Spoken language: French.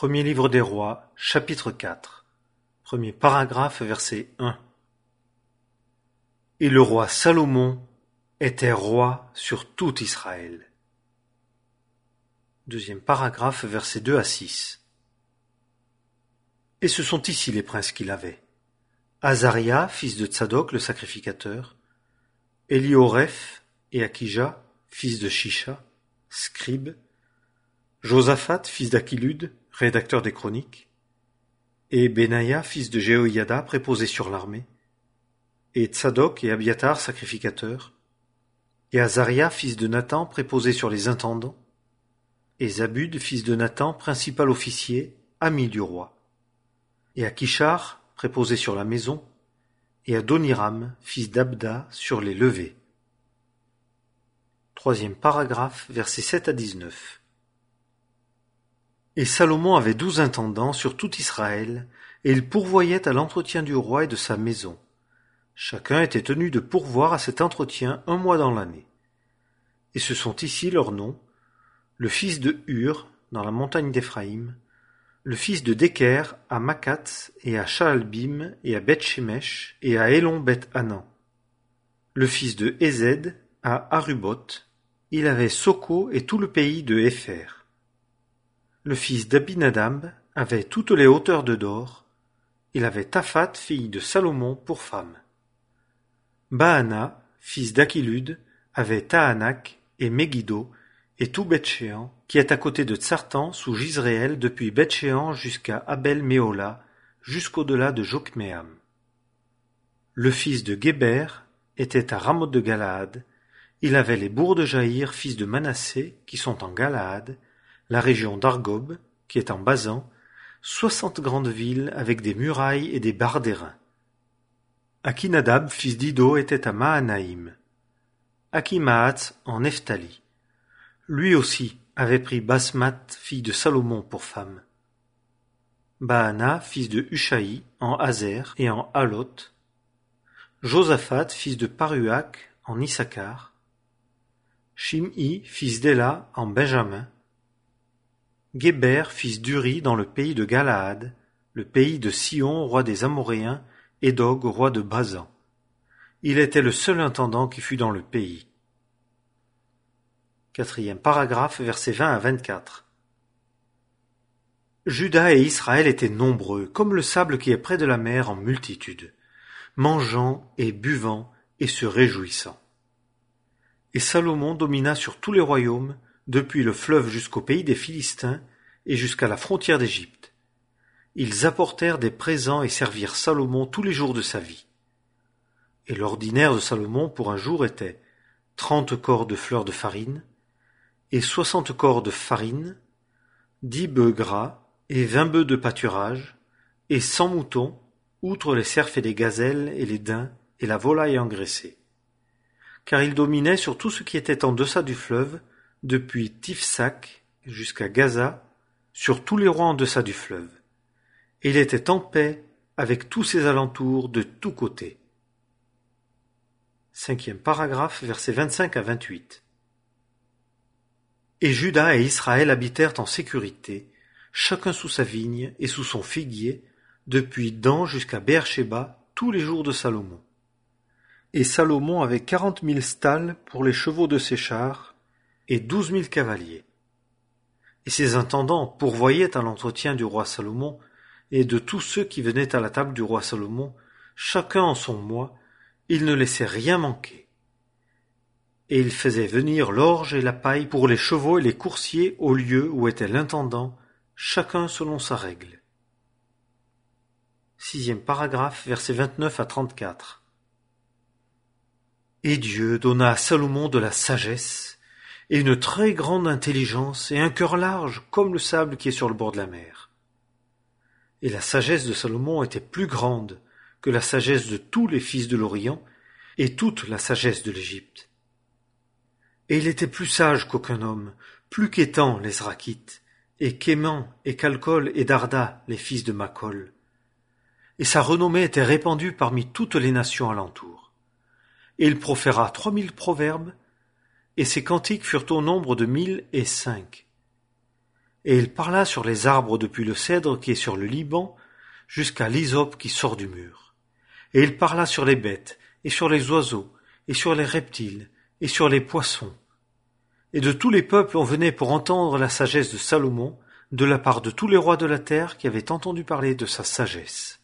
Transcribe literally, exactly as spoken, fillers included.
Premier livre des Rois, chapitre quatre. Premier paragraphe, verset un. Et le roi Salomon était roi sur tout Israël. Deuxième paragraphe, versets deux à six. Et ce sont ici les princes qu'il avait. Azaria, fils de Tsadok, le sacrificateur, Elioreph et Akija, fils de Shisha, scribe, Josaphat, fils d'Achilude, rédacteur des chroniques, et Benaïa, fils de Jéhoïada, préposé sur l'armée, et Tsadok et Abiatar, sacrificateurs, et Azaria, fils de Nathan, préposé sur les intendants, et Zabud, fils de Nathan, principal officier, ami du roi, et Akishar, préposé sur la maison, et Adoniram, fils d'Abda, sur les levées. Troisième paragraphe, versets sept à dix-neuf. Et Salomon avait douze intendants sur tout Israël, et il pourvoyait à l'entretien du roi et de sa maison. Chacun était tenu de pourvoir à cet entretien un mois dans l'année. Et ce sont ici leurs noms: le fils de Hur, dans la montagne d'Éphraïm, le fils de Deker à Makats et à Shaalbim et à Beth-Shemesh et à Elon-Beth-Hanan, le fils de Ezed à Aruboth, il avait Soko et tout le pays de Hépher. Le fils d'Abinadab avait toutes les hauteurs de Dor, il avait Taphat, fille de Salomon, pour femme. Baana, fils d'Achilude, avait Tahanak et Megiddo, et tout Beth-Shean, qui est à côté de Tsartan, sous Jizréel, depuis Beth-Shean jusqu'à Abel-Méhola, jusqu'au-delà de Jokmeam. Le fils de Géber était à Ramoth de Galaad, il avait les bourgs de Jaïr, fils de Manassé, qui sont en Galaad, la région d'Argob, qui est en Basan, soixante grandes villes avec des murailles et des barres d'airain. Akinadab, fils d'Ido, était à Mahanaïm. Akimahatz en Nephtali. Lui aussi avait pris Basmath, fille de Salomon, pour femme. Baana, fils de Hushaï, en Hazer et en Halot. Josaphat, fils de Paruach, en Issachar. Shim'i, fils d'Ela, en Benjamin. Géber, fils d'Uri, dans le pays de Galaad, le pays de Sion, roi des Amoréens, et d'Og, roi de Basan. Il était le seul intendant qui fut dans le pays. Quatrième paragraphe, versets vingt à vingt-quatre. Juda et Israël étaient nombreux, comme le sable qui est près de la mer en multitude, mangeant et buvant et se réjouissant. Et Salomon domina sur tous les royaumes, depuis le fleuve jusqu'au pays des Philistins et jusqu'à la frontière d'Égypte. Ils apportèrent des présents et servirent Salomon tous les jours de sa vie. Et l'ordinaire de Salomon pour un jour était trente corps de fleurs de farine, et soixante corps de farine, dix bœufs gras, et vingt bœufs de pâturage, et cent moutons, outre les cerfs et les gazelles, et les daims, et la volaille engraissée. Car il dominait sur tout ce qui était en deçà du fleuve, depuis Tifsak jusqu'à Gaza, sur tous les rois en deçà du fleuve. Et il était en paix avec tous ses alentours de tous côtés. Cinquième paragraphe, versets vingt-cinq à vingt-huit. Et Juda et Israël habitèrent en sécurité, chacun sous sa vigne et sous son figuier, depuis Dan jusqu'à Beer-Shéba, tous les jours de Salomon. Et Salomon avait quarante mille stalles pour les chevaux de ses chars, et douze mille cavaliers. Et ses intendants pourvoyaient à l'entretien du roi Salomon, et de tous ceux qui venaient à la table du roi Salomon, chacun en son mois, ils ne laissaient rien manquer. Et ils faisaient venir l'orge et la paille pour les chevaux et les coursiers au lieu où était l'intendant, chacun selon sa règle. Sixième paragraphe, versets vingt-neuf à trente-quatre. Et Dieu donna à Salomon de la sagesse, et une très grande intelligence, et un cœur large, comme le sable qui est sur le bord de la mer. Et la sagesse de Salomon était plus grande que la sagesse de tous les fils de l'Orient, et toute la sagesse de l'Égypte. Et il était plus sage qu'aucun homme, plus qu'Étan les Zrakites, et qu'Éman, et Calcol, et Darda, les fils de Macol. Et sa renommée était répandue parmi toutes les nations alentour. Et il proféra trois mille proverbes, et ses cantiques furent au nombre de mille et cinq. Et il parla sur les arbres depuis le cèdre qui est sur le Liban jusqu'à l'hysope qui sort du mur. Et il parla sur les bêtes, et sur les oiseaux, et sur les reptiles, et sur les poissons. Et de tous les peuples on venait pour entendre la sagesse de Salomon, de la part de tous les rois de la terre qui avaient entendu parler de sa sagesse.